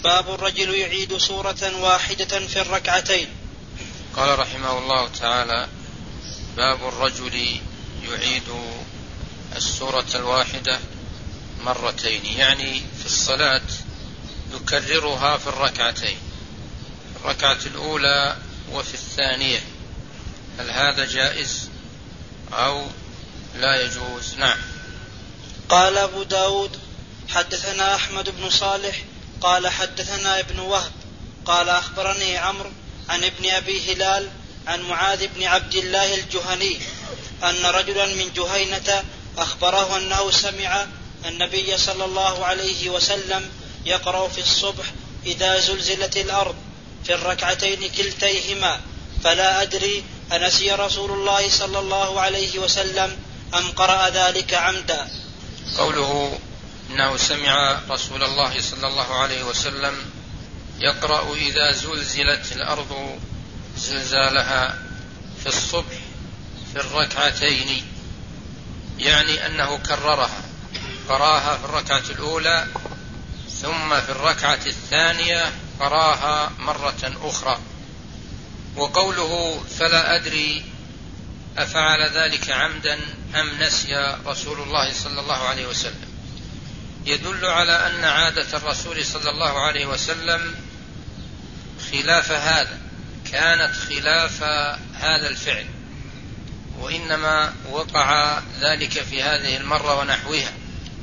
باب الرجل يعيد سورة واحدة في الركعتين. قال رحمه الله تعالى: باب الرجل يعيد السورة الواحدة مرتين، يعني في الصلاة يكررها في الركعتين، الركعة الأولى وفي الثانية. هل هذا جائز أو لا يجوز؟ نعم. قال أبو داود: حدثنا أحمد بن صالح قال حدثنا ابن وهب قال أخبرني عمرو عن ابن أبي هلال عن معاذ بن عبد الله الجهني أن رجلا من جهينة أخبره أنه سمع النبي صلى الله عليه وسلم يقرأ في الصبح إذا زلزلت الأرض في الركعتين كلتيهما، فلا أدري أنسي رسول الله صلى الله عليه وسلم أم قرأ ذلك عمدا. قوله إنه سمع رسول الله صلى الله عليه وسلم يقرأ إذا زلزلت الأرض زلزالها في الصبح في الركعتين، يعني أنه كررها، قراها في الركعة الأولى ثم في الركعة الثانية قراها مرة أخرى. وقوله فلا أدري أفعل ذلك عمدا أم نسي رسول الله صلى الله عليه وسلم، يدل على أن عادة الرسول صلى الله عليه وسلم خلاف هذا، كانت خلاف هذا الفعل، وإنما وقع ذلك في هذه المرة ونحوها،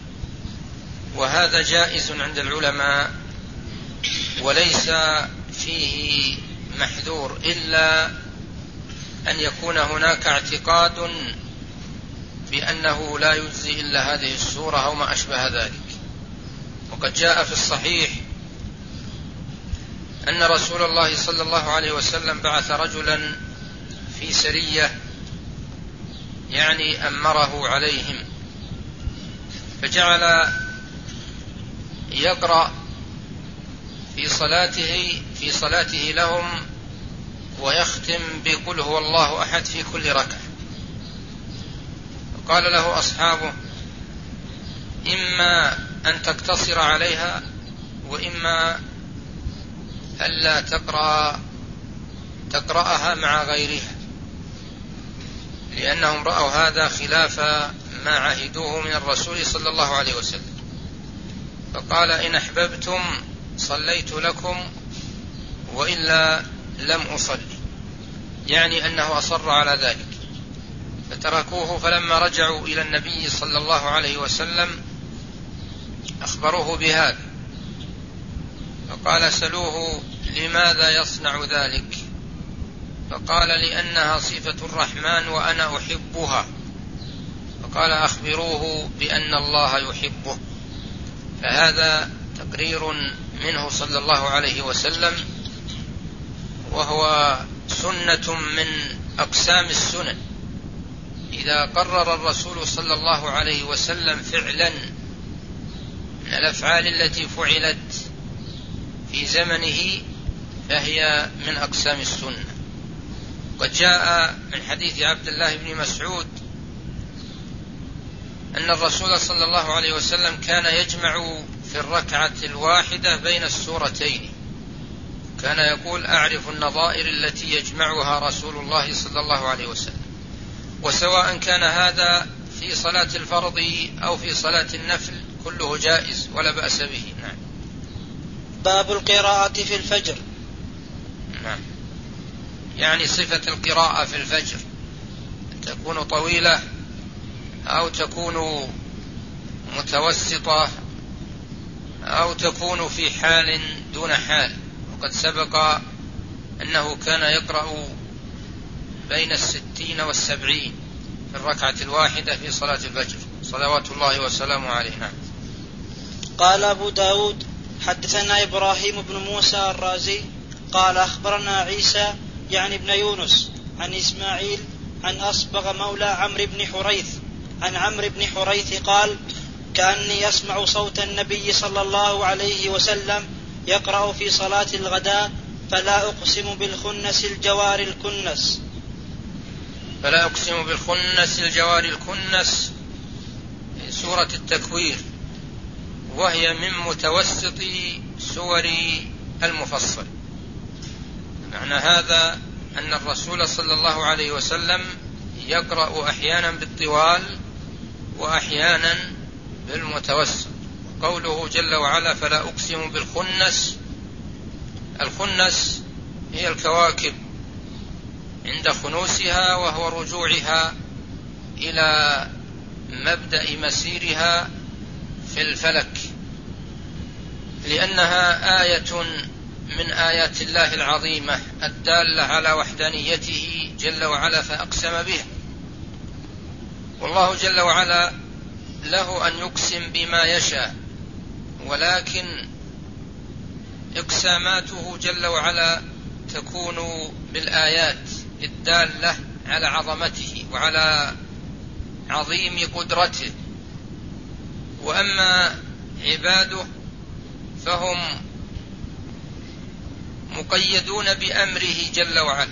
وهذا جائز عند العلماء وليس فيه محذور، إلا أن يكون هناك اعتقاد بأنه لا يجزي إلا هذه السورة أو ما أشبه ذلك. وقد جاء في الصحيح أن رسول الله صلى الله عليه وسلم بعث رجلا في سرية، يعني أمره عليهم، فجعل يقرأ في صلاته لهم ويختم بقل هو الله أحد في كل ركعة. قال له أصحابه: إما أن تقتصر عليها وإما ألا تقرأها مع غيرها، لأنهم رأوا هذا خلاف ما عهدوه من الرسول صلى الله عليه وسلم. فقال: إن أحببتم صليت لكم وإلا لم أصلي، يعني أنه أصر على ذلك، فتركوه. فلما رجعوا إلى النبي صلى الله عليه وسلم أخبروه بهذا، فقال: سلوه لماذا يصنع ذلك؟ فقال: لأنها صفة الرحمن وأنا أحبها. فقال: أخبروه بأن الله يحبه. فهذا تقرير منه صلى الله عليه وسلم، وهو سنة من أقسام السنن. إذا قرر الرسول صلى الله عليه وسلم فعلا من الأفعال التي فعلت في زمنه فهي من أقسام السنة. قد جاء من حديث عبد الله بن مسعود أن الرسول صلى الله عليه وسلم كان يجمع في الركعة الواحدة بين السورتين، كان يقول: أعرف النظائر التي يجمعها رسول الله صلى الله عليه وسلم. وسواء كان هذا في صلاة الفرض أو في صلاة النفل كله جائز ولا بأس به. نعم. باب القراءة في الفجر. نعم، يعني صفة القراءة في الفجر تكون طويلة أو تكون متوسطة أو تكون في حال دون حال. وقد سبق أنه كان يقرأ بين 60 و70 في الركعة الواحدة في صلاة الفجر صلوات الله وسلامه عليه. نعم. قال أبو داود: حدثنا إبراهيم بن موسى الرازي قال أخبرنا عيسى يعني ابن يونس عن إسماعيل عن أصبغ مولى عمرو بن حريث عن عمرو بن حريث قال: كأني أسمع صوت النبي صلى الله عليه وسلم يقرأ في صلاة الغداء: فلا أقسم بالخنس الجوار الكنس. فلا أقسم بالخنس الجوار الكنس، سورة التكوير، وهي من متوسط سور المفصل. معنى هذا أن الرسول صلى الله عليه وسلم يقرأ أحيانا بالطوال وأحيانا بالمتوسط. قوله جل وعلا فلا أقسم بالخنس، الخنس هي الكواكب عند خنوسها، وهو رجوعها إلى مبدأ مسيرها في الفلك، لأنها آية من آيات الله العظيمة الدالة على وحدانيته جل وعلا فأقسم بها. والله جل وعلا له أن يقسم بما يشاء، ولكن إقساماته جل وعلا تكون بالآيات الدالة على عظمته وعلى عظيم قدرته. وأما عباده فهم مقيدون بأمره جل وعلا،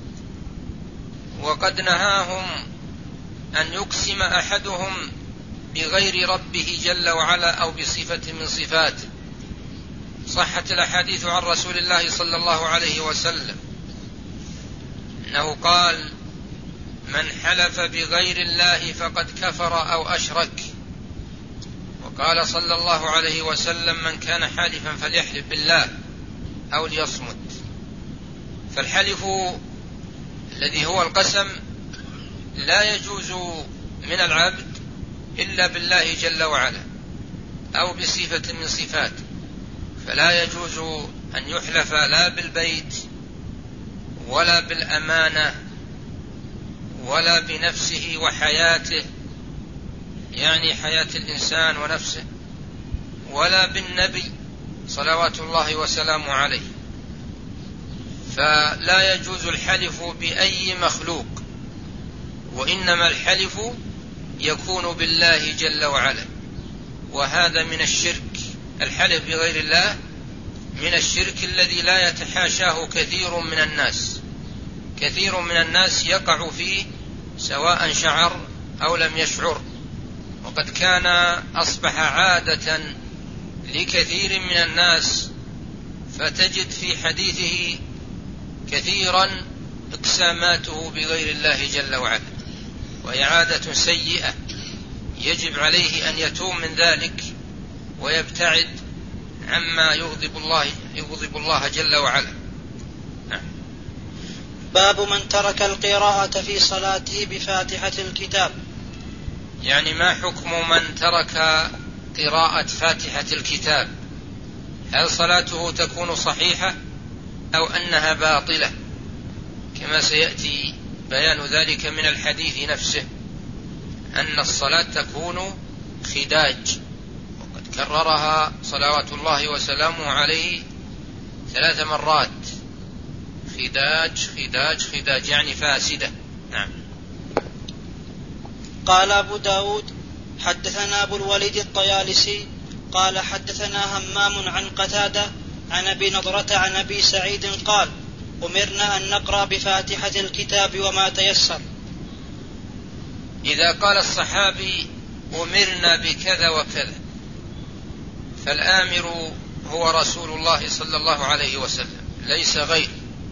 وقد نهاهم أن يقسم أحدهم بغير ربه جل وعلا أو بصفة من صفاته. صحت الأحاديث عن رسول الله صلى الله عليه وسلم أنه قال من حلف بغير الله فقد كفر أو أشرك. وقال صلى الله عليه وسلم من كان حالفا فليحلف بالله أو ليصمت. فالحلف الذي هو القسم لا يجوز من العبد إلا بالله جل وعلا أو بصفة من صفاته، فلا يجوز أن يحلف لا بالبيت ولا بالأمانة ولا بنفسه وحياته، يعني حياة الإنسان ونفسه، ولا بالنبي صلوات الله وسلامه عليه. فلا يجوز الحلف بأي مخلوق، وإنما الحلف يكون بالله جل وعلا، وهذا من الشرك. الحلف بغير الله من الشرك الذي لا يتحاشاه كثير من الناس. كثير من الناس يقع فيه سواء شعر أو لم يشعر، وقد كان أصبح عادة لكثير من الناس، فتجد في حديثه كثيرا إقساماته بغير الله جل وعلا، وهي عادة سيئة يجب عليه أن يتوب من ذلك ويبتعد عما يغضب الله جل وعلا. باب من ترك القراءة في صلاته بفاتحة الكتاب. يعني ما حكم من ترك قراءة فاتحة الكتاب؟ هل صلاته تكون صحيحة أو أنها باطلة؟ كما سيأتي بيان ذلك من الحديث نفسه، أن الصلاة تكون خداج، وقد كررها صلوات الله وسلامه عليه 3 مرات. خداج خداج خداج يعني فاسدة. نعم. قال أبو داود حدثنا أبو الوليد الطيالسي قال حدثنا همام عن قتادة عن أبي نضرة عن أبي سعيد قال أمرنا أن نقرأ بفاتحة الكتاب وما تيسر. إذا قال الصحابي أمرنا بكذا وكذا، فالآمر هو رسول الله صلى الله عليه وسلم ليس غير،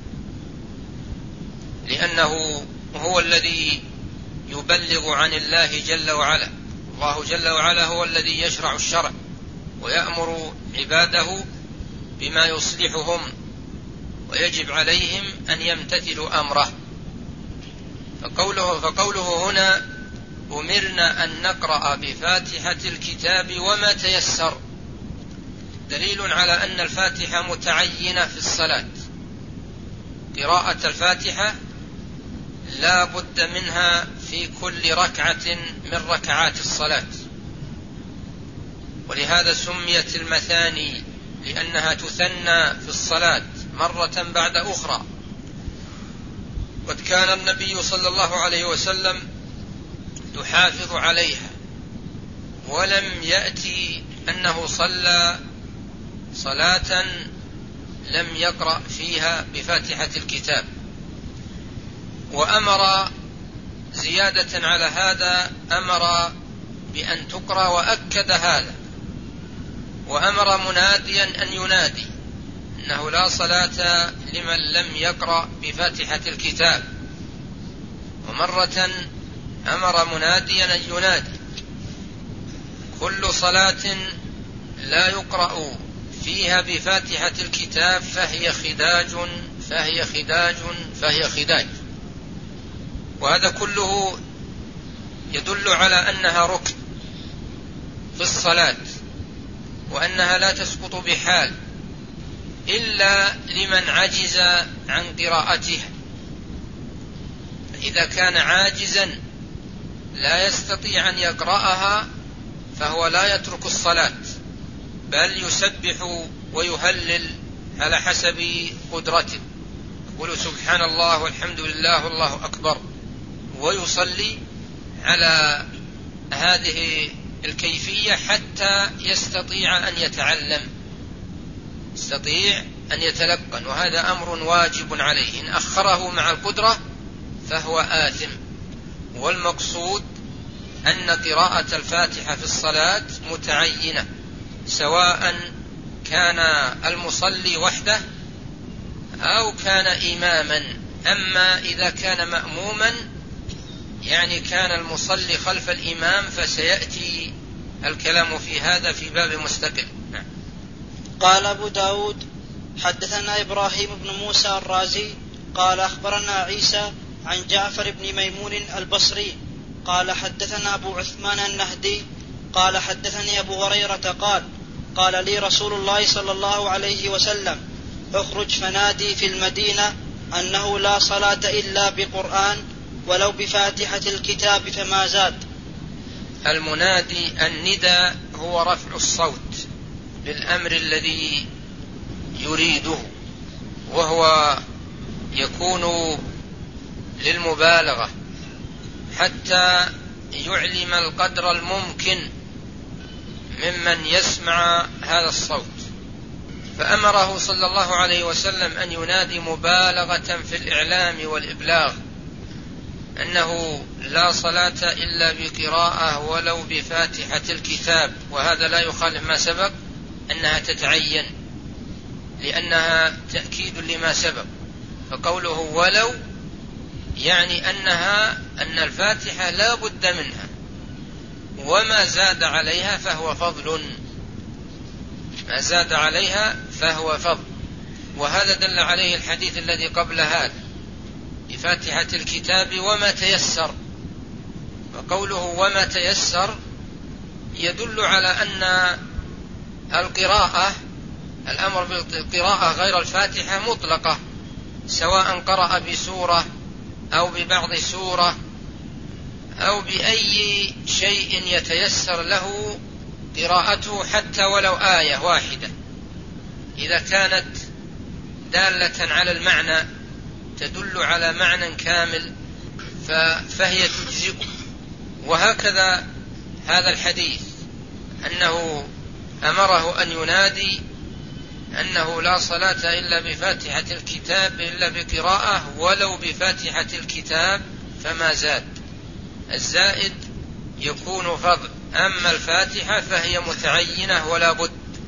لأنه هو الذي يبلغ عن الله جل وعلا. الله جل وعلا هو الذي يشرع الشرع ويأمر عباده بما يصلحهم، ويجب عليهم أن يمتثلوا أمره. فقوله هنا أمرنا أن نقرأ بفاتحة الكتاب وما تيسر دليل على أن الفاتحة متعينة في الصلاة. قراءة الفاتحة لا بد منها في كل ركعة من ركعات الصلاة، ولهذا سميت المثاني لأنها تثنى في الصلاة مرة بعد أخرى. قد كان النبي صلى الله عليه وسلم يحافظ عليها، ولم يأتي أنه صلى صلاة لم يقرأ فيها بفاتحة الكتاب. وأمر زيادة على هذا، أمر بأن تقرأ، وأكد هذا وأمر مناديا أن ينادي أنه لا صلاة لمن لم يقرأ بفاتحة الكتاب، ومرة أمر مناديا أن ينادي. كل صلاة لا يقرأ فيها بفاتحة الكتاب فهي خداج فهي خداج فهي خداج. وهذا كله يدل على أنها ركن في الصلاة، وأنها لا تسقط بحال إلا لمن عجز عن قراءتها. إذا كان عاجزا لا يستطيع أن يقرأها فهو لا يترك الصلاة، بل يسبح ويهلل على حسب قدرته، يقول سبحان الله والحمد لله والله أكبر، ويصلي على هذه الكيفية حتى يستطيع أن يتعلم، يستطيع أن يتلقن، وهذا أمر واجب عليه. إن أخره مع القدرة فهو آثم. والمقصود أن قراءة الفاتحة في الصلاة متعينة، سواء كان المصلي وحده أو كان إماما. أما إذا كان مأموما يعني كان المصلي خلف الإمام، فسيأتي الكلام في هذا في باب مستقل. قال أبو داود حدثنا إبراهيم بن موسى الرازي قال أخبرنا عيسى عن جعفر بن ميمون البصري قال حدثنا أبو عثمان النهدي قال حدثني أبو هريرة قال لي رسول الله صلى الله عليه وسلم اخرج فنادي في المدينة أنه لا صلاة إلا بقرآن ولو بفاتحة الكتاب فما زاد. المنادي النداء هو رفع الصوت بالأمر الذي يريده، وهو يكون للمبالغة حتى يعلم القدر الممكن ممن يسمع هذا الصوت. فأمره صلى الله عليه وسلم أن ينادي مبالغة في الإعلام والإبلاغ أنه لا صلاة إلا بقراءة ولو بفاتحة الكتاب، وهذا لا يخالف ما سبق أنها تتعين لأنها تأكيد لما سبق. فقوله ولو يعني أن الفاتحة لا بد منها، وما زاد عليها فهو فضل، ما زاد عليها فهو فضل. وهذا دل عليه الحديث الذي قبل هذا بفاتحة الكتاب وما تيسر. وقوله وما تيسر يدل على أن القراءة، الأمر بالقراءة غير الفاتحة مطلقة، سواء قرأ بسورة أو ببعض سورة أو بأي شيء يتيسر له قراءته حتى ولو آية واحدة، إذا كانت دالة على المعنى تدل على معنى كامل فهي تجزئ. وهكذا هذا الحديث أنه أمره أن ينادي أنه لا صلاة إلا بفاتحة الكتاب إلا بقراءة ولو بفاتحة الكتاب فما زاد. الزائد يكون فضل، أما الفاتحة فهي متعينة ولا بد،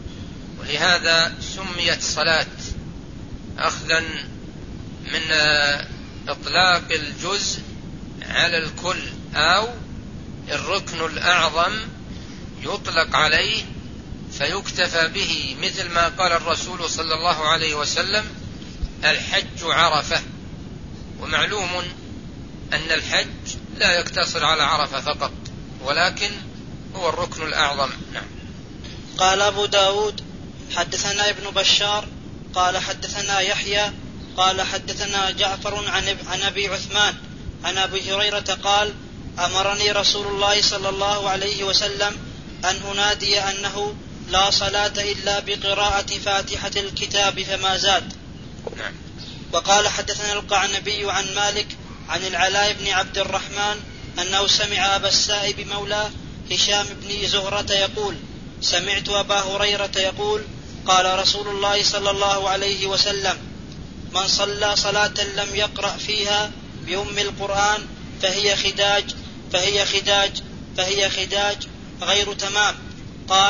ولهذا سميت صلاة أخذا من إطلاق الجزء على الكل، أو الركن الأعظم يطلق عليه فيكتفى به، مثل ما قال الرسول صلى الله عليه وسلم الحج عرفة. ومعلوم أن الحج لا يقتصر على عرفة فقط، ولكن هو الركن الأعظم. نعم. قال أبو داود حدثنا ابن بشار قال حدثنا يحيى قال حدثنا جعفر عن أبي عثمان عن أبي هريرة قال أمرني رسول الله صلى الله عليه وسلم أن أنادي أنه لا صلاة إلا بقراءة فاتحة الكتاب فما زاد. نعم. وقال حدثنا القعنبي عن مالك عن العلاء بن عبد الرحمن أنه سمع أبا السائب مولى هشام بن زهرة يقول سمعت أبا هريرة يقول قال رسول الله صلى الله عليه وسلم من صلى صلاة لم يقرأ فيها بأم القرآن فهي خداج غير تمام. قال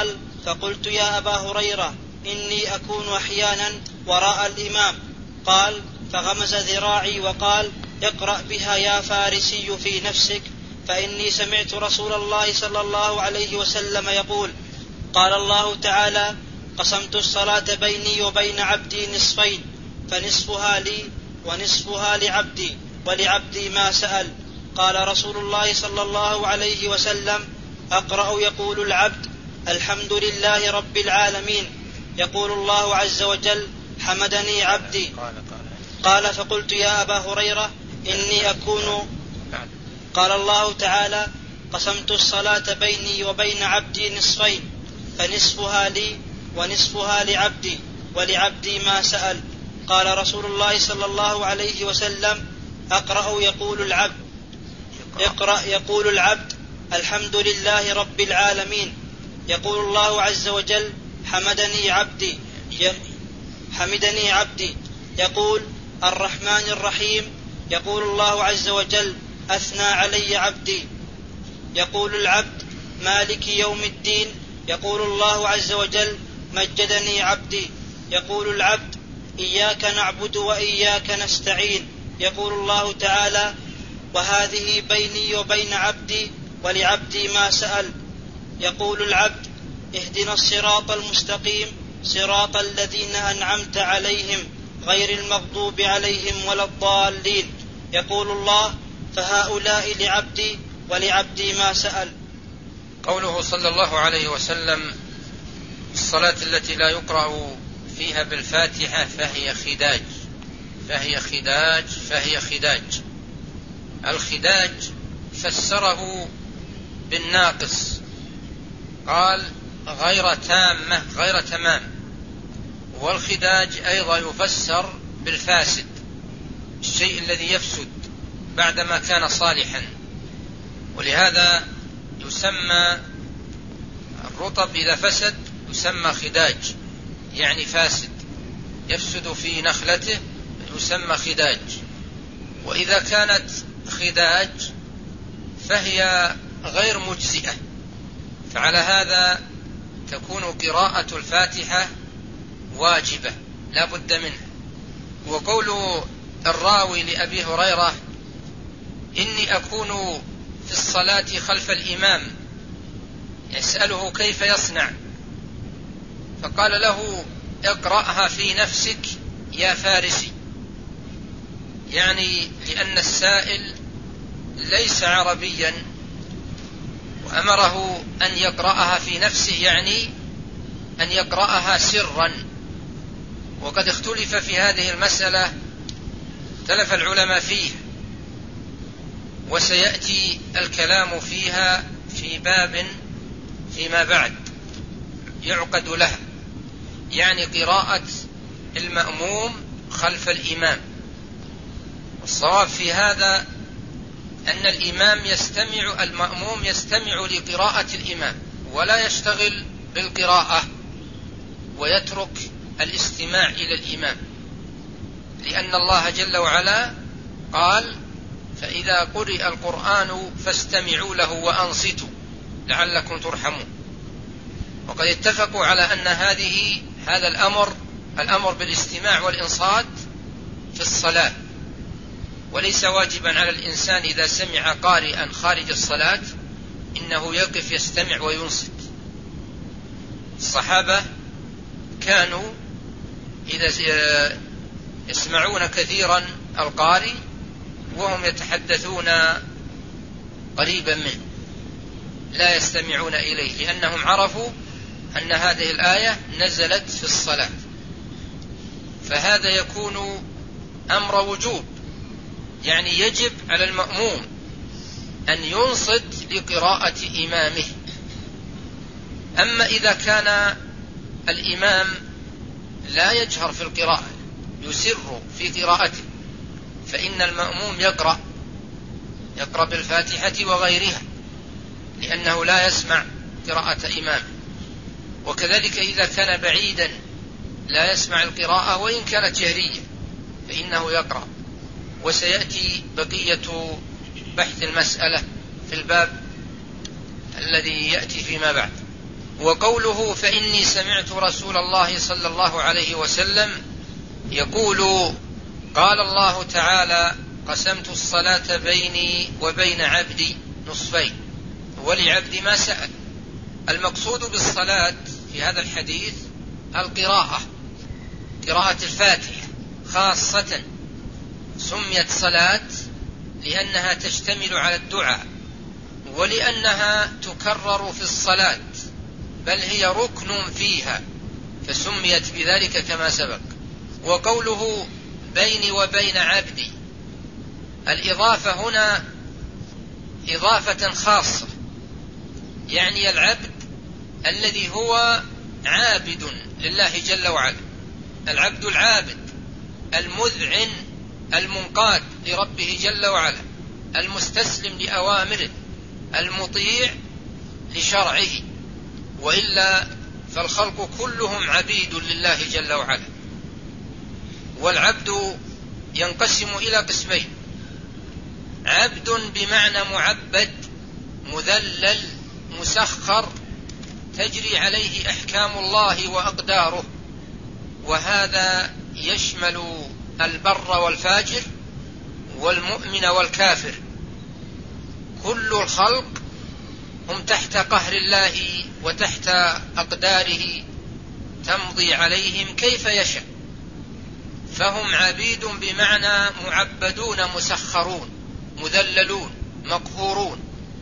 فقلت يا أبا هريرة إني أكون أحيانا وراء الإمام. قال فغمز ذراعي وقال اقرأ بها يا فارسي في نفسك، فإني سمعت رسول الله صلى الله عليه وسلم يقول قال الله تعالى قسمت الصلاة بيني وبين عبدي نصفين، فنصفها لي ونصفها لعبدي ولعبدي ما سأل. قال رسول الله صلى الله عليه وسلم أقرأ يقول العبد الحمد لله رب العالمين، يقول الله عز وجل حمدني عبدي. قال فقلت يا أبا هريرة إني أكون. قال الله تعالى قسمت الصلاة بيني وبين عبدي نصفين، فنصفها لي ونصفها لعبدي ولعبدي ما سأل. قال رسول الله صلى الله عليه وسلم أقرأ يقول العبد الحمد لله رب العالمين، يقول الله عز وجل حمدني عبدي. يقول الرحمن الرحيم، يقول الله عز وجل أثنى علي عبدي. يقول العبد مالك يوم الدين، يقول الله عز وجل مجدني عبدي. يقول العبد إياك نعبد وإياك نستعين، يقول الله تعالى وهذه بيني وبين عبدي ولعبدي ما سأل. يقول العبد اهدنا الصراط المستقيم صراط الذين أنعمت عليهم غير المغضوب عليهم ولا الضالين، يقول الله فهؤلاء لعبدي ولعبدي ما سأل. قوله صلى الله عليه وسلم الصلاة التي لا يقرأ فيها بالفاتحة فهي خداج. الخداج فسره بالناقص، قال غير تامة غير تمام. والخداج أيضا يفسر بالفاسد، الشيء الذي يفسد بعدما كان صالحا. ولهذا يسمى الرطب إذا فسد يسمى خداج، يعني فاسد يفسد في نخلته يسمى خداج. وإذا كانت خداج فهي غير مجزئة، فعلى هذا تكون قراءة الفاتحة واجبة لا بد منها. وقول الراوي لأبي هريرة إني أكون في الصلاة خلف الإمام يسأله كيف يصنع، فقال له اقرأها في نفسك يا فارسي، يعني لأن السائل ليس عربيا وأمره أن يقرأها في نفسه، يعني أن يقرأها سرا. وقد اختلف في هذه المسألة، اختلف العلماء فيه، وسيأتي الكلام فيها في باب فيما بعد يعقد لها، يعني قراءة المأموم خلف الإمام. والصواب في هذا أن المأموم يستمع لقراءة الإمام ولا يشتغل بالقراءة ويترك الاستماع إلى الإمام، لأن الله جل وعلا قال فإذا قرئ القرآن فاستمعوا له وأنصتوا لعلكم ترحمون. وقد اتفقوا على أن هذا الأمر بالاستماع والإنصات في الصلاة، وليس واجبا على الإنسان إذا سمع قارئا خارج الصلاة إنه يقف يستمع وينصت. الصحابة كانوا إذا يسمعون كثيرا القارئ وهم يتحدثون قريبا منه لا يستمعون إليه، لأنهم عرفوا أن هذه الآية نزلت في الصلاة. فهذا يكون أمر وجوب، يعني يجب على المأموم أن ينصت لقراءة إمامه. أما إذا كان الإمام لا يجهر في القراءة يسر في قراءته فإن المأموم يقرأ بالفاتحة وغيرها، لأنه لا يسمع قراءة إمامه. وكذلك إذا كان بعيدا لا يسمع القراءة وإن كانت جهرية فإنه يقرأ. وسيأتي بقية بحث المسألة في الباب الذي يأتي فيما بعد. وقوله فإني سمعت رسول الله صلى الله عليه وسلم يقول قال الله تعالى قسمت الصلاة بيني وبين عبدي نصفين ولعبدي ما سأل. المقصود بالصلاة في هذا الحديث القراءة، قراءة الفاتحة خاصة، سميت صلاة لأنها تشتمل على الدعاء ولأنها تكرر في الصلاة، بل هي ركن فيها فسميت بذلك كما سبق. وقوله بيني وبين عبدي، الإضافة هنا إضافة خاصة، يعني العبد الذي هو عابد لله جل وعلا، العبد العابد المذعن المنقاد لربه جل وعلا، المستسلم لأوامره، المطيع لشرعه، وإلا فالخلق كلهم عبيد لله جل وعلا. والعبد ينقسم إلى قسمين: عبد بمعنى معبد مذلل مسخر تجري عليه أحكام الله وأقداره، وهذا يشمل البر والفاجر والمؤمن والكافر، كل الخلق هم تحت قهر الله وتحت أقداره تمضي عليهم كيف يشاء، فهم عبيد بمعنى معبدون مسخرون مذللون مقهورون.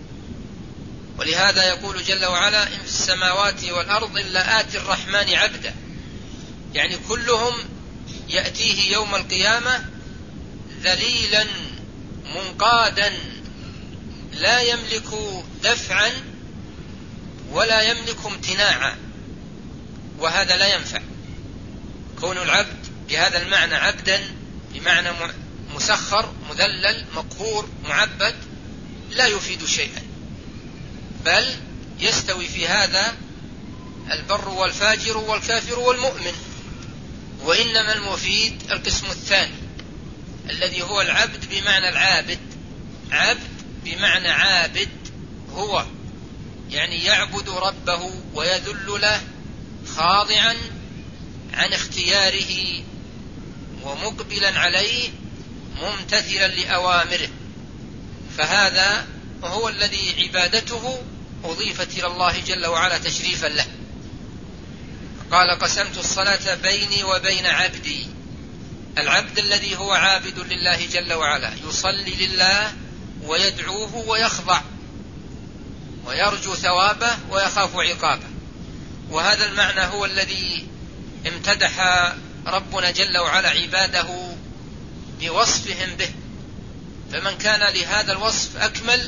ولهذا يقول جل وعلا إن في السماوات والأرض إلا آتي الرحمن عبدا، يعني كلهم يأتيه يوم القيامة ذليلا منقادا لا يملك دفعا ولا يملك امتناعا، وهذا لا ينفع. كون العبد بهذا المعنى عبدا بمعنى مسخر مذلل مقهور معبد لا يفيد شيئا، بل يستوي في هذا البر والفاجر والكافر والمؤمن. وإنما المفيد القسم الثاني الذي هو العبد بمعنى العابد، عبد بمعنى عابد، هو يعني يعبد ربه ويذل له خاضعا عن اختياره ومقبلا عليه ممتثلا لأوامره، فهذا هو الذي عبادته أضيفت إلى الله جل وعلا تشريفا له. قال قسمت الصلاة بيني وبين عبدي، العبد الذي هو عابد لله جل وعلا يصلي لله ويدعوه ويخضع ويرجو ثوابه ويخاف عقابه، وهذا المعنى هو الذي امتدح ربنا جل وعلا عباده بوصفهم به، فمن كان لهذا الوصف أكمل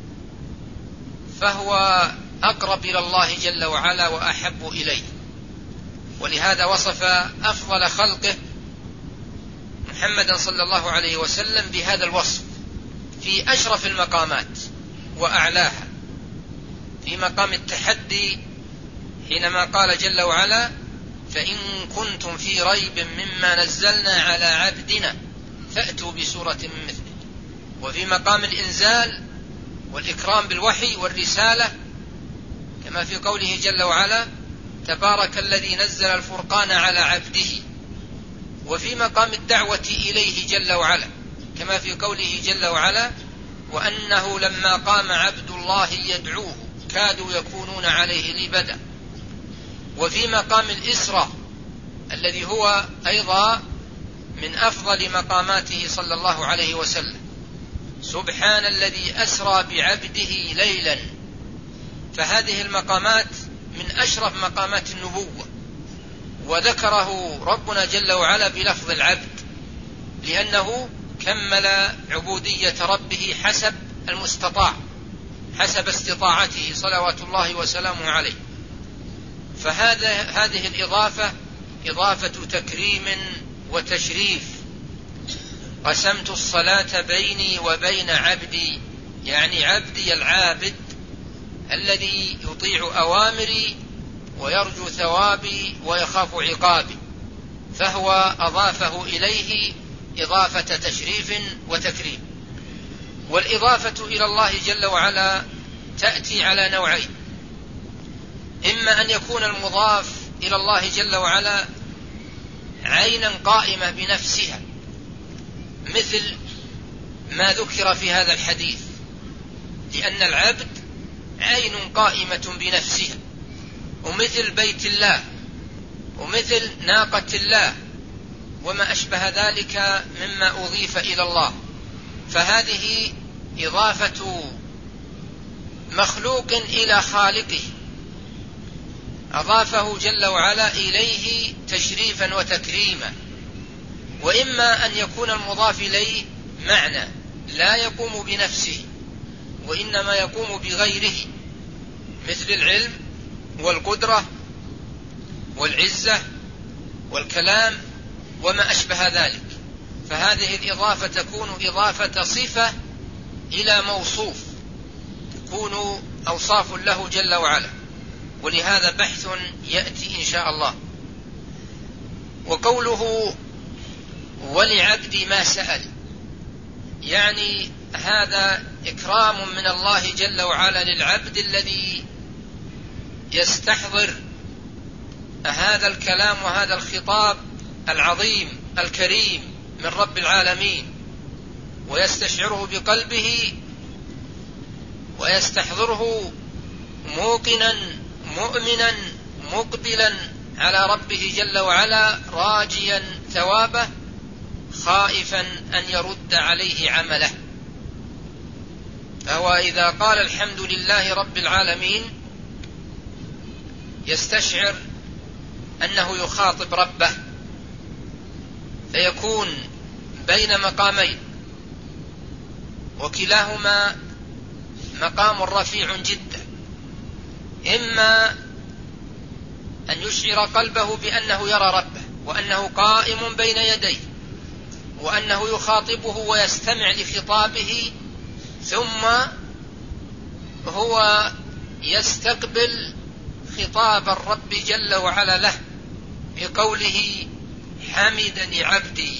فهو أقرب إلى الله جل وعلا وأحب إليه. ولهذا وصف أفضل خلقه محمدا صلى الله عليه وسلم بهذا الوصف في أشرف المقامات وأعلاها، في مقام التحدي حينما قال جل وعلا فإن كنتم في ريب مما نزلنا على عبدنا فأتوا بسورة من مثله، وفي مقام الإنزال والإكرام بالوحي والرسالة كما في قوله جل وعلا تبارك الذي نزل الفرقان على عبده، وفي مقام الدعوة إليه جل وعلا كما في قوله جل وعلا وأنه لما قام عبد الله يدعوه كادوا يكونون عليه لبدا، وفي مقام الإسراء الذي هو أيضا من أفضل مقاماته صلى الله عليه وسلم سبحان الذي أسرى بعبده ليلا، فهذه المقامات من أشرف مقامات النبوة، وذكره ربنا جل وعلا بلفظ العبد لأنه كمل عبودية ربه حسب المستطاع حسب استطاعته صلوات الله وسلامه عليه. فهذه الإضافة إضافة تكريم وتشريف. قسمت الصلاة بيني وبين عبدي، يعني عبدي العابد الذي يطيع أوامري ويرجو ثوابي ويخاف عقابي، فهو أضافه إليه إضافة تشريف وتكريم. والإضافة إلى الله جل وعلا تأتي على نوعين: إما أن يكون المضاف إلى الله جل وعلا عينا قائمة بنفسها مثل ما ذكر في هذا الحديث، لأن العبد عين قائمة بنفسها، ومثل بيت الله ومثل ناقة الله وما أشبه ذلك مما أضيف إلى الله، فهذه إضافة مخلوق إلى خالقه، أضافه جل وعلا إليه تشريفا وتكريما. وإما أن يكون المضاف إليه معنى لا يقوم بنفسه وإنما يقوم بغيره، مثل العلم والقدرة والعزة والكلام وما أشبه ذلك، فهذه الإضافة تكون إضافة صفة إلى موصوف، تكون أوصاف له جل وعلا، ولهذا بحث يأتي إن شاء الله. وقوله ولعبدي ما سأل، يعني هذا إكرام من الله جل وعلا للعبد الذي يستحضر هذا الكلام وهذا الخطاب العظيم الكريم من رب العالمين، ويستشعره بقلبه ويستحضره موقنا مؤمنا مقبلا على ربه جل وعلا راجيا ثوابه خائفا أن يرد عليه عمله. فهو إذا قال الحمد لله رب العالمين يستشعر أنه يخاطب ربه، فيكون بين مقامين، وكلاهما مقام رفيع جدا، إما أن يشعر قلبه بأنه يرى ربه وأنه قائم بين يديه وأنه يخاطبه ويستمع لخطابه، ثم هو يستقبل خطاب الرب جل وعلا له بقوله حمدني عبدي،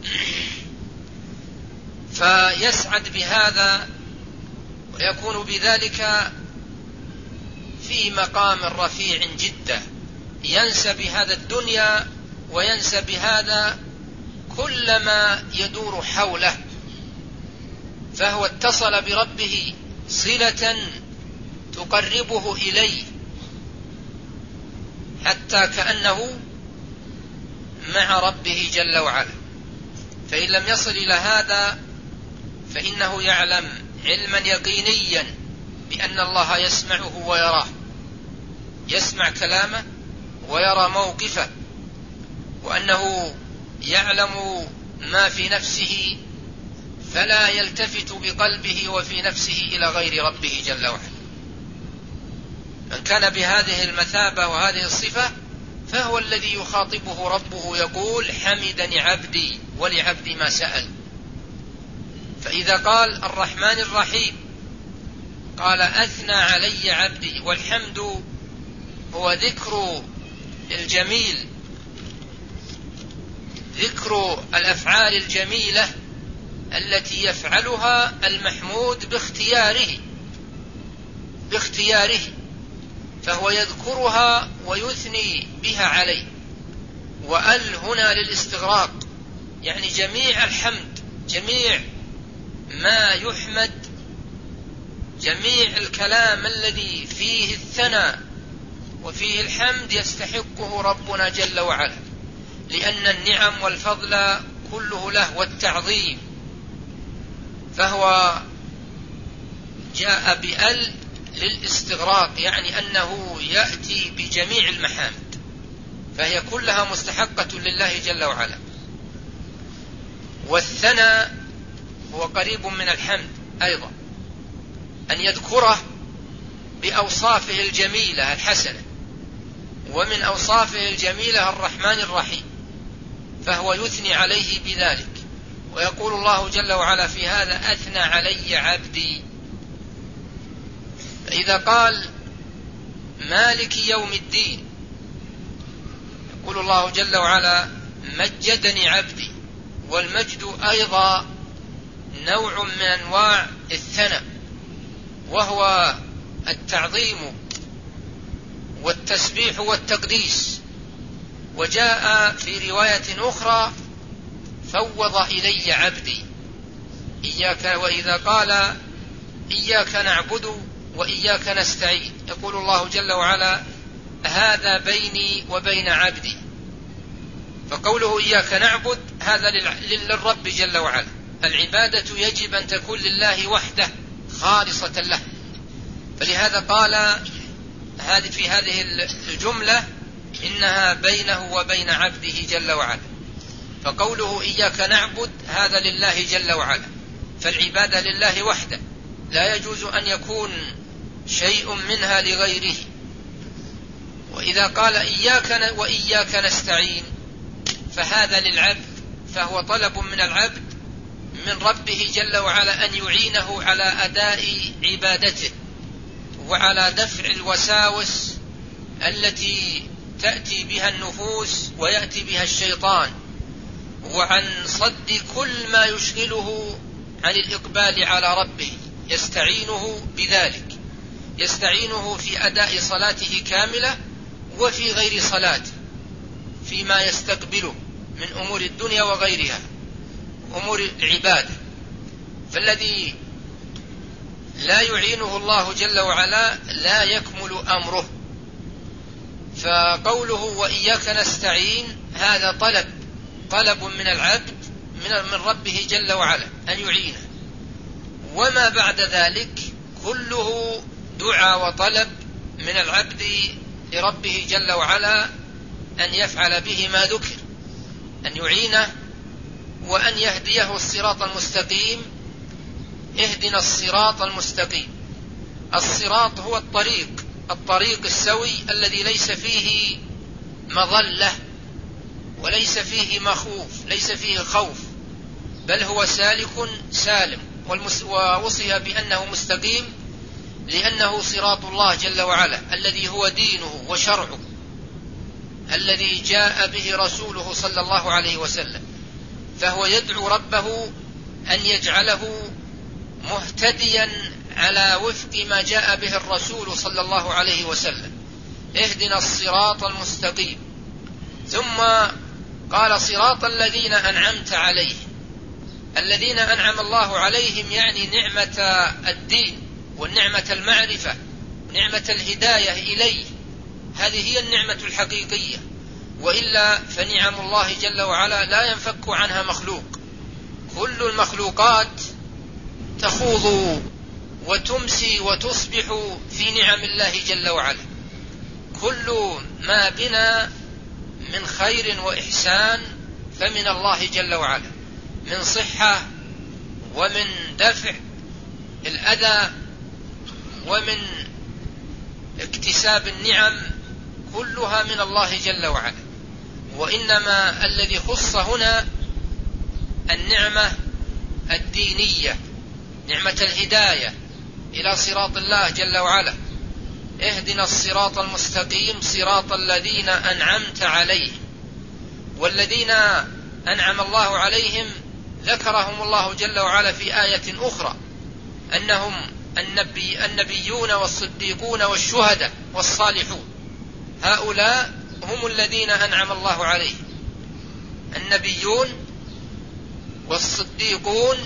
فيسعد بهذا ويكون بذلك في مقام رفيع جدا، ينسى بهذا الدنيا وينسى بهذا كل ما يدور حوله، فهو اتصل بربه صلة تقربه إليه حتى كأنه مع ربه جل وعلا. فإن لم يصل إلى هذا فإنه يعلم علما يقينيا بأن الله يسمعه ويراه، يسمع كلامه ويرى موقفه، وأنه يعلم ما في نفسه فلا يلتفت بقلبه وفي نفسه إلى غير ربه جل وعلا. من كان بهذه المثابة وهذه الصفة فهو الذي يخاطبه ربه يقول حمدني عبدي ولعبدي ما سأل. فإذا قال الرحمن الرحيم قال أثنى علي عبدي، والحمد هو ذكر الجميل، ذكر الأفعال الجميلة التي يفعلها المحمود باختياره، فهو يذكرها ويثني بها عليه. وأل هنا للاستغراق، يعني جميع الحمد، جميع ما يحمد، جميع الكلام الذي فيه الثناء وفيه الحمد يستحقه ربنا جل وعلا، لأن النعم والفضل كله له والتعظيم، فهو جاء بأل للاستغراق، يعني أنه يأتي بجميع المحامد، فهي كلها مستحقة لله جل وعلا. والثناء هو قريب من الحمد أيضا، أن يذكره بأوصافه الجميلة الحسنة، ومن أوصافه الجميلة الرحمن الرحيم، فهو يثني عليه بذلك. ويقول الله جل وعلا في هذا أثنى علي عبدي. فإذا قال مالك يوم الدين يقول الله جل وعلا مجدني عبدي، والمجد أيضا نوع من أنواع الثناء، وهو التعظيم والتسبيح والتقديس. وجاء في رواية أخرى فوض إلي عبدي إياك، وإذا قال إياك نعبد وإياك نستعين يقول الله جل وعلا هذا بيني وبين عبدي. فقوله إياك نعبد هذا للرب جل وعلا، العبادة يجب أن تكون لله وحده خالصة له، فلهذا قال في هذه الجملة إنها بينه وبين عبده جل وعلا. فقوله إياك نعبد هذا لله جل وعلا، فالعبادة لله وحده، لا يجوز أن يكون شيء منها لغيره. وإذا قال إياك وإياك نستعين فهذا للعبد، فهو طلب من العبد من ربه جل وعلا أن يعينه على أداء عبادته وعلى دفع الوساوس التي تأتي بها النفوس ويأتي بها الشيطان، وعن صد كل ما يشغله عن الإقبال على ربه. يستعينه بذلك، يستعينه في أداء صلاته كاملة وفي غير صلاته، فيما يستقبله من أمور الدنيا وغيرها أمور العبادة. فالذي لا يعينه الله جل وعلا لا يكمل أمره. فقوله وإياك نستعين هذا طلب من العبد من ربه جل وعلا أن يعينه، وما بعد ذلك كله دعاء وطلب من العبد لربه جل وعلا أن يفعل به ما ذكر، أن يعينه وأن يهديه الصراط المستقيم. اهدنا الصراط المستقيم. الصراط هو الطريق السوي الذي ليس فيه مضلة وليس فيه مخوف، ليس فيه خوف، بل هو سالك سالم، ووصف بأنه مستقيم لأنه صراط الله جل وعلا الذي هو دينه وشرعه الذي جاء به رسوله صلى الله عليه وسلم. فهو يدعو ربه أن يجعله مهتديا على وفق ما جاء به الرسول صلى الله عليه وسلم. اهدنا الصراط المستقيم. ثم قال صراط الذين أنعمت عليهم. الذين أنعم الله عليهم يعني نعمة الدين والنعمة المعرفة ونعمة الهداية إليه، هذه هي النعمة الحقيقية، وإلا فنعم الله جل وعلا لا ينفك عنها مخلوق. كل المخلوقات تخوض وتمسي وتصبح في نعم الله جل وعلا. كل ما بنا من خير وإحسان فمن الله جل وعلا، من صحة ومن دفع الأذى ومن اكتساب النعم، كلها من الله جل وعلا. وإنما الذي خص هنا النعمة الدينية، نعمة الهداية إلى صراط الله جل وعلا. اهدنا الصراط المستقيم صراط الذين أنعمت عليهم. والذين أنعم الله عليهم ذكرهم الله جل وعلا في آية أخرى أنهم النبيون والصديقون والشهداء والصالحون. هؤلاء هم الذين أنعم الله عليهم، النبيون والصديقون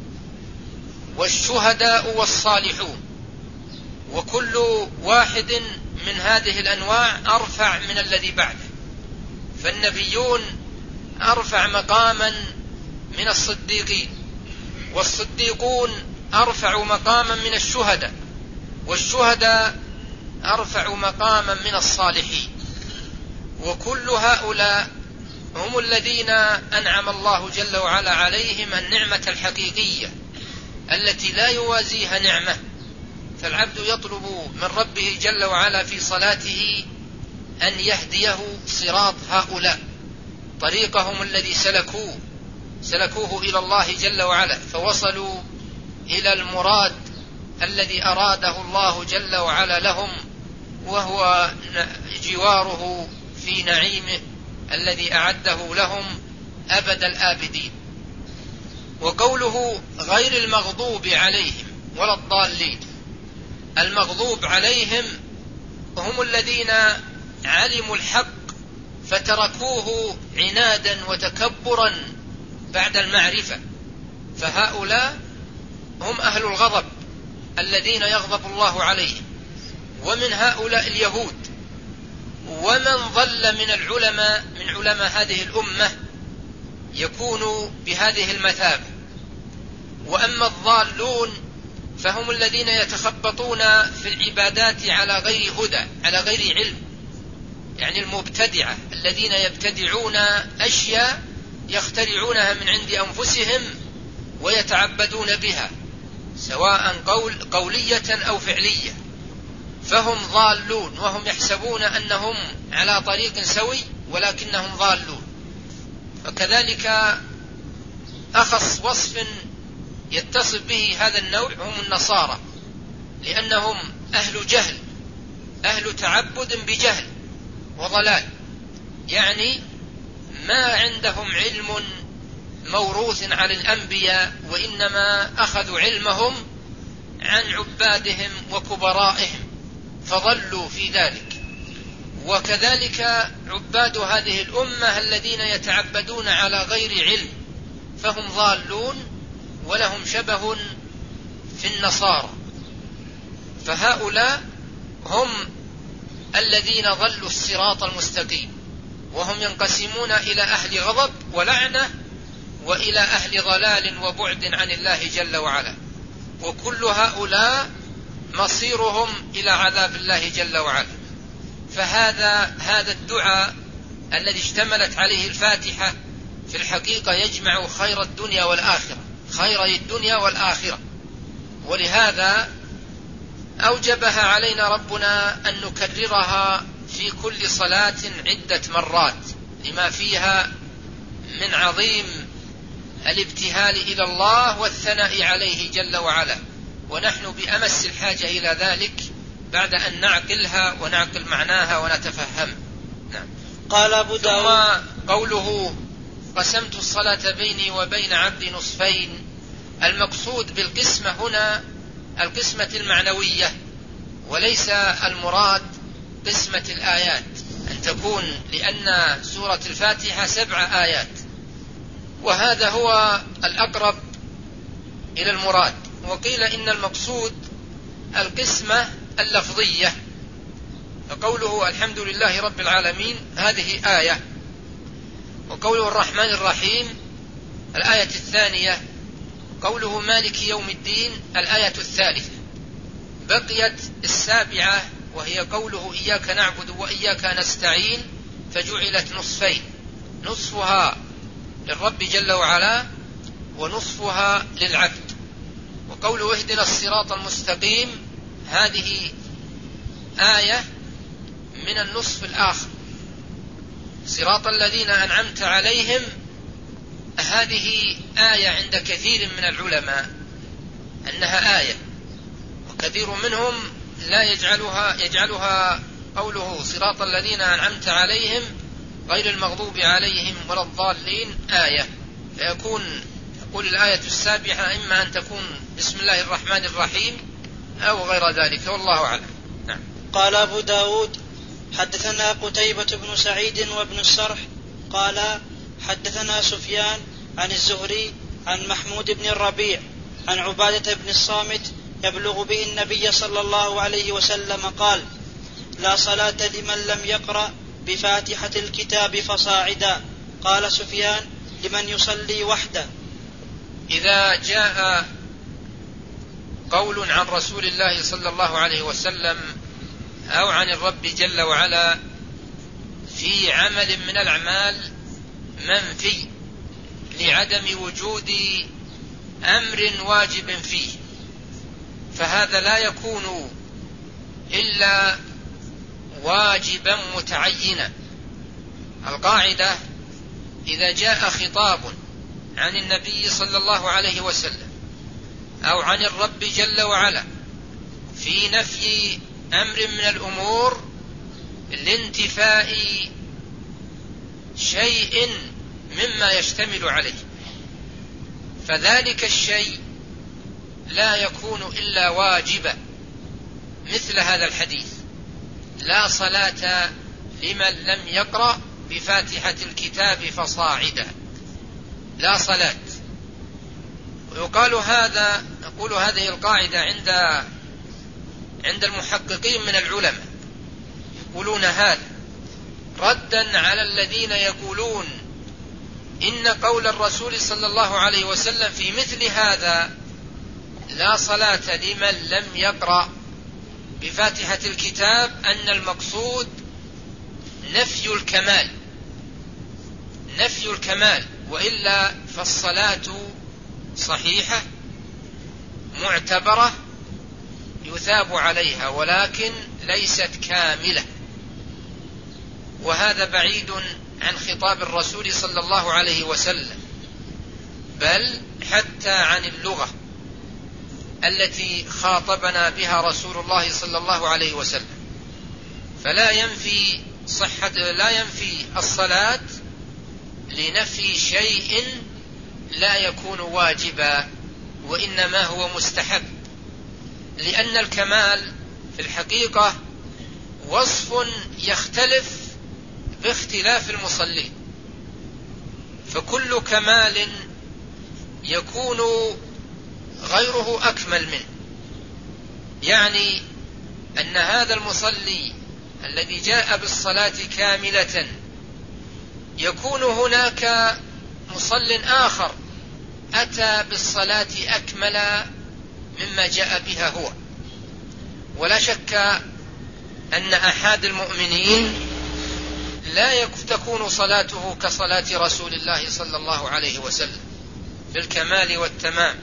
والشهداء والصالحون. وكل واحد من هذه الأنواع أرفع من الذي بعده. فالنبيون أرفع مقاما من الصديقين، والصديقون أرفع مقاما من الشهداء، والشهداء أرفع مقاما من الصالحين. وكل هؤلاء هم الذين أنعم الله جل وعلا عليهم النعمة الحقيقية التي لا يوازيها نعمة. فالعبد يطلب من ربه جل وعلا في صلاته أن يهديه صراط هؤلاء، طريقهم الذي سلكوه إلى الله جل وعلا، فوصلوا إلى المراد الذي أراده الله جل وعلا لهم، وهو جواره في نعيمه الذي أعده لهم أبد الآبدين. وقوله غير المغضوب عليهم ولا الضالين، المغضوب عليهم هم الذين علموا الحق فتركوه عنادا وتكبرا بعد المعرفة، فهؤلاء هم أهل الغضب الذين يغضب الله عليهم. ومن هؤلاء اليهود، ومن ضل من علماء هذه الأمة يكون بهذه المثابة. وأما الضالون فهم الذين يتخبطون في العبادات على غير هدى، على غير علم، يعني المبتدعة الذين يبتدعون أشياء يخترعونها من عند أنفسهم ويتعبدون بها، سواء قولية أو فعلية، فهم ضالون، وهم يحسبون أنهم على طريق سوي ولكنهم ضالون. وكذلك أخص وصف يتصف به هذا النوع هم النصارى، لأنهم أهل جهل، أهل تعبد بجهل وضلال، يعني ما عندهم علم موروث عن الأنبياء، وإنما أخذوا علمهم عن عبادهم وكبرائهم فضلوا في ذلك. وكذلك عباد هذه الأمة الذين يتعبدون على غير علم فهم ضالون ولهم شبه في النصارى. فهؤلاء هم الذين ضلوا الصراط المستقيم، وهم ينقسمون إلى أهل غضب ولعنة وإلى أهل ضلال وبعد عن الله جل وعلا، وكل هؤلاء مصيرهم إلى عذاب الله جل وعلا. فهذا الدعاء الذي اشتملت عليه الفاتحة في الحقيقة يجمع خير الدنيا والآخرة، خيري الدنيا والآخرة، ولهذا أوجبها علينا ربنا أن نكررها في كل صلاة عدة مرات، لما فيها من عظيم الابتهال إلى الله والثناء عليه جل وعلا، ونحن بأمس الحاجة إلى ذلك بعد أن نعقلها ونعقل معناها ونتفهم. نعم. قال أبو داود: ثم قوله: قسمت الصلاة بيني وبين عبدي نصفين، المقصود بالقسمة هنا القسمة المعنوية، وليس المراد قسمة الآيات، أن تكون، لأن سورة الفاتحة 7 آيات، وهذا هو الأقرب إلى المراد. وقيل إن المقصود القسمة اللفظية، فقوله الحمد لله رب العالمين هذه آية، وقوله الرحمن الرحيم الآية 2، قوله مالك يوم الدين الآية 3. بقيت 7 وهي قوله إياك نعبد وإياك نستعين، فجعلت نصفين، نصفها للرب جل وعلا ونصفها للعبد. وقوله اهدنا الصراط المستقيم هذه آية من النصف الآخر، صراط الذين أنعمت عليهم هذه آية عند كثير من العلماء أنها آية، وكثير منهم لا يجعلها قوله صراط الذين أنعمت عليهم غير المغضوب عليهم ولا الضالين آية، فيقول الآية 7 إما أن تكون بسم الله الرحمن الرحيم أو غير ذلك، والله أعلم. نعم. قال أبو داود: حدثنا قتيبة بن سعيد وابن السرح قال حدثنا سفيان عن الزهري عن محمود بن الربيع عن عبادة بن الصامت يبلغ به النبي صلى الله عليه وسلم قال: لا صلاة لمن لم يقرأ بفاتحة الكتاب فصاعدا. قال سفيان: لمن يصلي وحده. إذا جاء قول عن رسول الله صلى الله عليه وسلم أو عن الرب جل وعلا في عمل من الأعمال منفي لعدم وجود أمر واجب فيه، فهذا لا يكون إلا واجبا متعينا. القاعدة: إذا جاء خطاب عن النبي صلى الله عليه وسلم أو عن الرب جل وعلا في نفي أمر من الأمور لانتفاء شيء مما يشتمل عليه، فذلك الشيء لا يكون إلا واجبا، مثل هذا الحديث: لا صلاة لمن لم يقرأ بفاتحة الكتاب فصاعدا، لا صلاة. ويقال هذا، نقول هذه القاعدة عند المحققين من العلماء، يقولون هذا ردا على الذين يقولون إن قول الرسول صلى الله عليه وسلم في مثل هذا لا صلاة لمن لم يقرأ بفاتحة الكتاب أن المقصود نفي الكمال، وإلا فالصلاة صحيحة معتبرة يثاب عليها، ولكن ليست كاملة. وهذا بعيد عن خطاب الرسول صلى الله عليه وسلم، بل حتى عن اللغة التي خاطبنا بها رسول الله صلى الله عليه وسلم. فلا ينفي الصلاة لنفي شيء لا يكون واجبا، وإنما هو مستحب، لأن الكمال في الحقيقة وصف يختلف باختلاف المصلين، فكل كمال يكون غيره أكمل منه. يعني أن هذا المصلي الذي جاء بالصلاة كاملة يكون هناك مصل آخر أتى بالصلاة أكمل مما جاء بها هو. ولا شك أن أحد المؤمنين لا تكون صلاته كصلاة رسول الله صلى الله عليه وسلم بالكمال والتمام.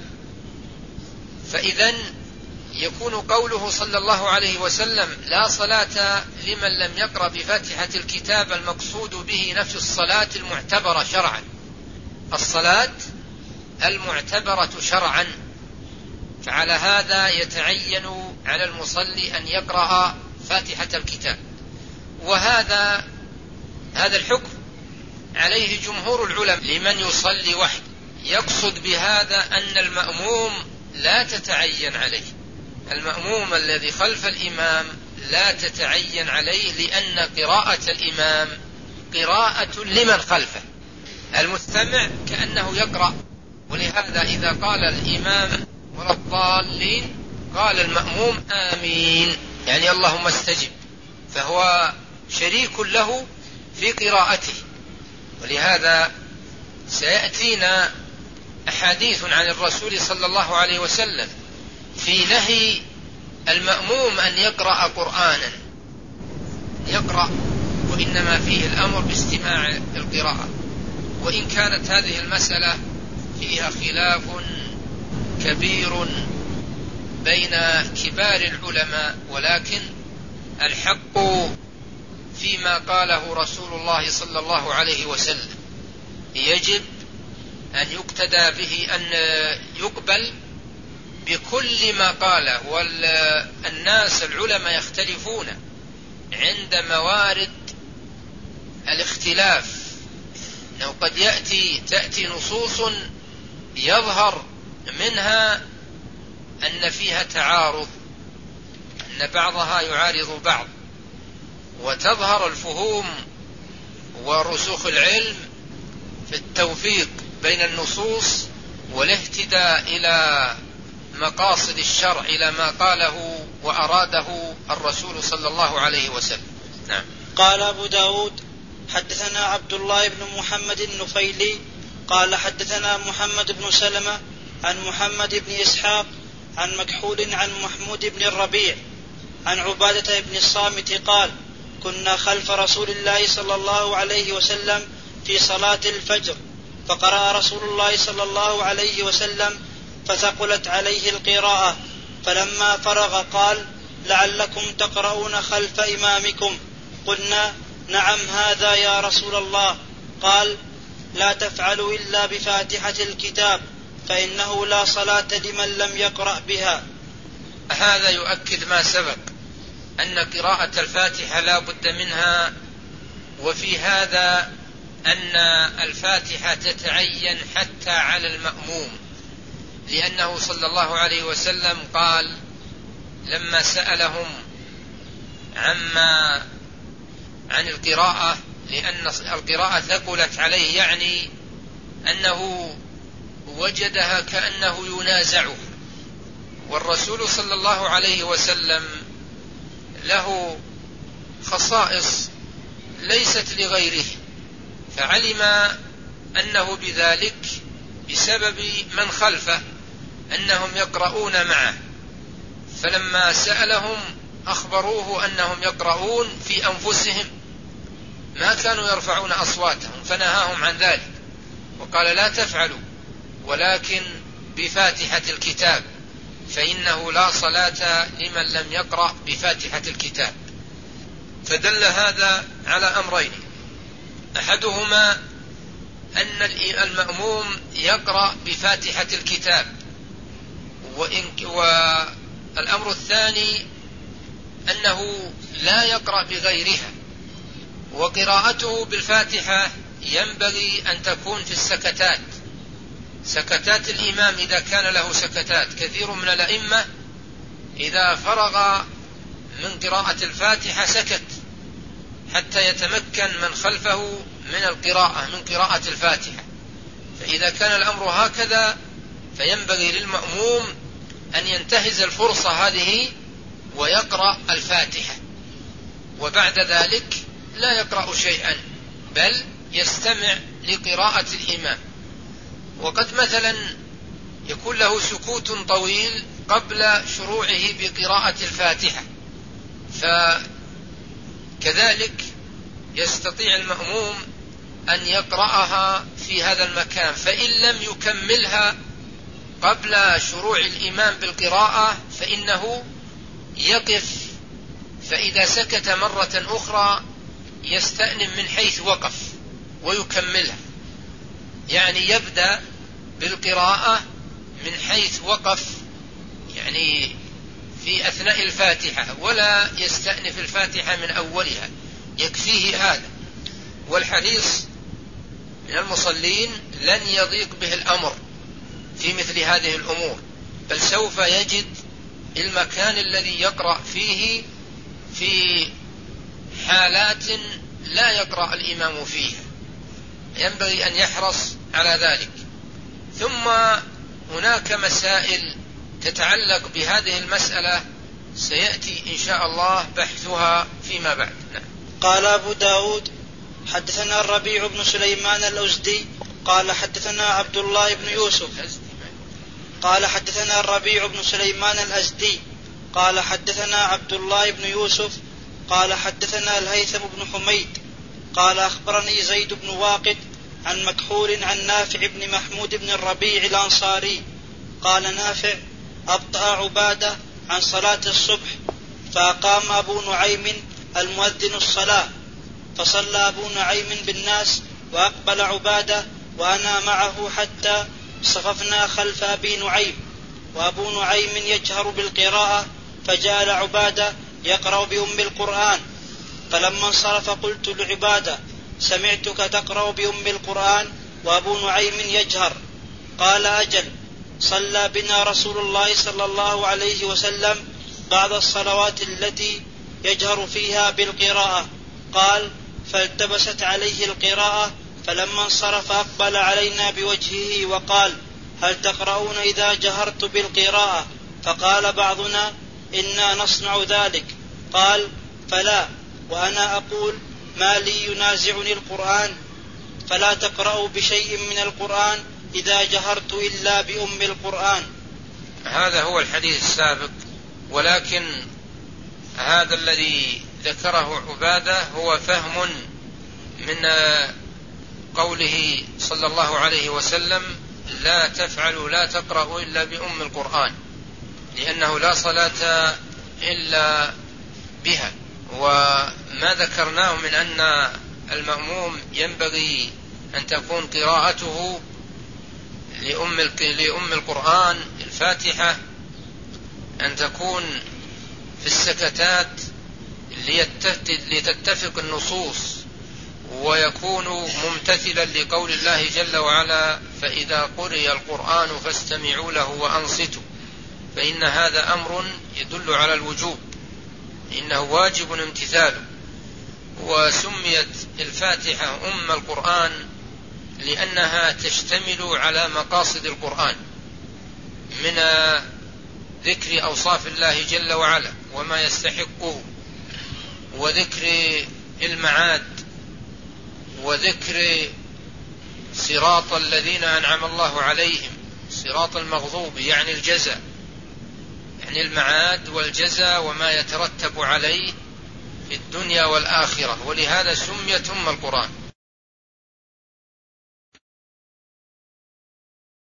فإذا يكون قوله صلى الله عليه وسلم لا صلاة لمن لم يقرأ بفاتحة الكتاب المقصود به نفي الصلاة المعتبرة شرعا، الصلاة المعتبرة شرعا. فعلى هذا يتعين على المصلي أن يقرأ فاتحة الكتاب. وهذا الحكم عليه جمهور العلماء لمن يصلي وحده. يقصد بهذا أن المأموم لا تتعين عليه، المأموم الذي خلف الإمام لا تتعين عليه، لأن قراءة الإمام قراءة لمن خلفه، المستمع كأنه يقرأ. ولهذا إذا قال الإمام ولا الضالين قال المأموم آمين، يعني اللهم استجب، فهو شريك له في قراءته. ولهذا سيأتينا أحاديث عن الرسول صلى الله عليه وسلم في نهي المأموم أن يقرأ قرآنا، يقرأ، وإنما فيه الأمر باستماع القراءة. وإن كانت هذه المسألة فيها خلاف كبير بين كبار العلماء، ولكن الحق فيما قاله رسول الله صلى الله عليه وسلم، يجب أن يقتدى به، أن يقبل بكل ما قاله. والناس العلماء يختلفون عند موارد الاختلاف، أنه قد تأتي نصوص يظهر منها أن فيها تعارض، أن بعضها يعارض بعض، وتظهر الفهوم ورسوخ العلم في التوفيق بين النصوص والاهتداء إلى مقاصد الشرع، إلى ما قاله وأراده الرسول صلى الله عليه وسلم. نعم. قال أبو داود حدثنا عبد الله بن محمد النفيلي قال حدثنا محمد بن سلمة عن محمد بن إسحاق عن مكحول عن محمود بن الربيع عن عبادة بن الصامت قال كنا خلف رسول الله صلى الله عليه وسلم في صلاة الفجر، فقرأ رسول الله صلى الله عليه وسلم فثقلت عليه القراءة، فلما فرغ قال لعلكم تقرؤون خلف إمامكم؟ قلنا نعم هذا يا رسول الله. قال لا تفعلوا إلا بفاتحة الكتاب فإنه لا صلاة لمن لم يقرأ بها. هذا يؤكد ما سبق أن قراءة الفاتحة لا بد منها، وفي هذا أن الفاتحة تتعين حتى على المأموم، لأنه صلى الله عليه وسلم قال لما سألهم عن القراءة، لأن القراءة ثقلت عليه، يعني أنه وجدها كأنه ينازعه. والرسول صلى الله عليه وسلم له خصائص ليست لغيره، فعلم أنه بذلك بسبب من خلفه أنهم يقرؤون معه، فلما سألهم أخبروه أنهم يقرؤون في أنفسهم، ما كانوا يرفعون أصواتهم، فنهاهم عن ذلك وقال لا تفعلوا، ولكن بفاتحة الكتاب، فإنه لا صلاة لمن لم يقرأ بفاتحة الكتاب. فدل هذا على أمرين: أحدهما أن المأموم يقرأ بفاتحة الكتاب، والأمر الثاني أنه لا يقرأ بغيرها، وقراءته بالفاتحة ينبغي أن تكون في السكتات، سكتات الإمام إذا كان له سكتات. كثير من الأئمة إذا فرغ من قراءة الفاتحة سكت حتى يتمكن من خلفه من القراءة، من قراءة الفاتحة. فإذا كان الأمر هكذا فينبغي للمأموم أن ينتهز الفرصة هذه ويقرأ الفاتحة، وبعد ذلك لا يقرأ شيئا بل يستمع لقراءة الإمام. وقد مثلا يكون له سكوت طويل قبل شروعه بقراءة الفاتحة، فكذلك يستطيع المأموم أن يقرأها في هذا المكان، فإن لم يكملها قبل شروع الإمام بالقراءة فإنه يقف، فإذا سكت مرة أخرى يستأنم من حيث وقف ويكملها، يعني يبدأ بالقراءة من حيث وقف، يعني في أثناء الفاتحة، ولا يستأنف الفاتحة من أولها، يكفيه هذا. والحريص من المصلين لن يضيق به الأمر في مثل هذه الأمور، بل سوف يجد المكان الذي يقرأ فيه في حالات لا يقرأ الإمام فيها، ينبغي أن يحرص على ذلك. ثم هناك مسائل تتعلق بهذه المسألة سيأتي إن شاء الله بحثها فيما بعد. قال أبو داود: حدثنا الربيع بن سليمان الأزدي قال حدثنا عبد الله بن يوسف قال حدثنا الربيع بن سليمان الأزدي قال حدثنا عبد الله بن يوسف قال حدثنا الهيثم بن حميد قال أخبرني زيد بن واقد عن مكحول عن نافع بن محمود بن الربيع الأنصاري قال نافع: أبطأ عبادة عن صلاة الصبح، فأقام أبو نعيم المؤذن الصلاة، فصلى أبو نعيم بالناس وأقبل عبادة وأنا معه حتى صففنا خلف أبي نعيم، وأبو نعيم يجهر بالقراءة، فجعل عبادة يقرأ بأم القرآن، فلما انصرف قلت لعبادة: سمعتك تقرأ بأم القرآن وأبو نعيم يجهر. قال: أجل، صلى بنا رسول الله صلى الله عليه وسلم بعض الصلوات التي يجهر فيها بالقراءة. قال: فالتبست عليه القراءة، فلما انصرف أقبل علينا بوجهه وقال: هل تقرؤون إذا جهرت بالقراءة؟ فقال بعضنا: إنا نصنع ذلك. قال: فلا، وأنا أقول: ما لي ينازعني القرآن، فلا تقرأوا بشيء من القرآن إذا جهرت إلا بأم القرآن. هذا هو الحديث السابق، ولكن هذا الذي ذكره عبادة هو فهم من قوله صلى الله عليه وسلم: لا تفعلوا لا تقرأوا إلا بأم القرآن، لأنه لا صلاة إلا بها. وما ذكرناه من أن المأموم ينبغي أن تكون قراءته لأم القرآن الفاتحة، أن تكون في السكتات لتتفق النصوص، ويكون ممتثلا لقول الله جل وعلا: فإذا قرئ القرآن فاستمعوا له وأنصتوا، فإن هذا أمر يدل على الوجوب. إنه واجب امتثاله. وسميت الفاتحة أم القرآن لأنها تشتمل على مقاصد القرآن من ذكر أوصاف الله جل وعلا وما يستحقه، وذكر المعاد، وذكر صراط الذين أنعم الله عليهم، صراط المغضوب يعني الجزاء، يعني المعاد والجزاء وما يترتب عليه في الدنيا والآخرة، ولهذا سميت أم القرآن.